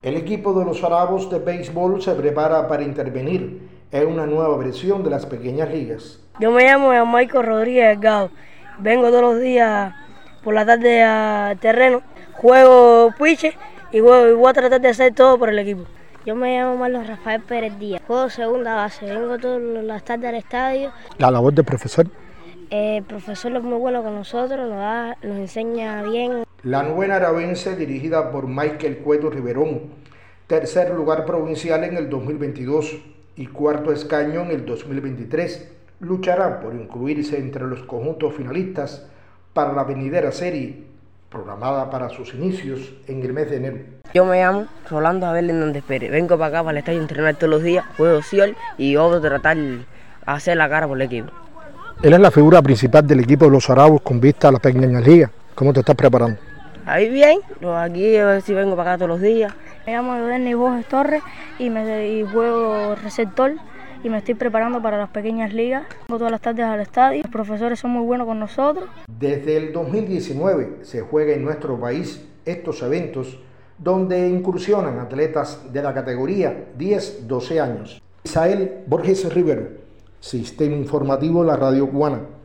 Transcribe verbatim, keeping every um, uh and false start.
El equipo de los Arabos de béisbol se prepara para intervenir en una nueva versión de las pequeñas ligas. Yo me llamo Michael Rodríguez Delgado. Vengo todos los días por la tarde al terreno, juego pitcher y, juego, y voy a tratar de hacer todo por el equipo. Yo me llamo Marlon Rafael Pérez Díaz, juego segunda base, vengo todas las tardes al estadio. La labor del profesor. Eh, el profesor es muy bueno con nosotros, nos, da, nos enseña bien. La novena arabense, dirigida por Michael Cueto Riverón, tercer lugar provincial en el dos mil veintidós y cuarto escaño en el dos mil veintitrés, luchará por incluirse entre los conjuntos finalistas para la venidera serie, programada para sus inicios en el mes de enero. Yo me llamo Rolando Abel Hernández Pérez, vengo para acá para el estadio a entrenar todos los días, juego Ciol y voy a tratar de hacer la cara por el equipo. Él es la figura principal del equipo de los Arabos con vista a la pequeña liga. ¿Cómo te estás preparando? Ahí bien, aquí a ver si vengo para acá todos los días. Me llamo Eudeni Borges Torres y, me, y juego receptor y me estoy preparando para las pequeñas ligas. Vengo todas las tardes al estadio, los profesores son muy buenos con nosotros. Desde el dos mil diecinueve se juega en nuestro país estos eventos donde incursionan atletas de la categoría diez doce años. Isael Borges Rivero, Sistema Informativo La Radio Cubana.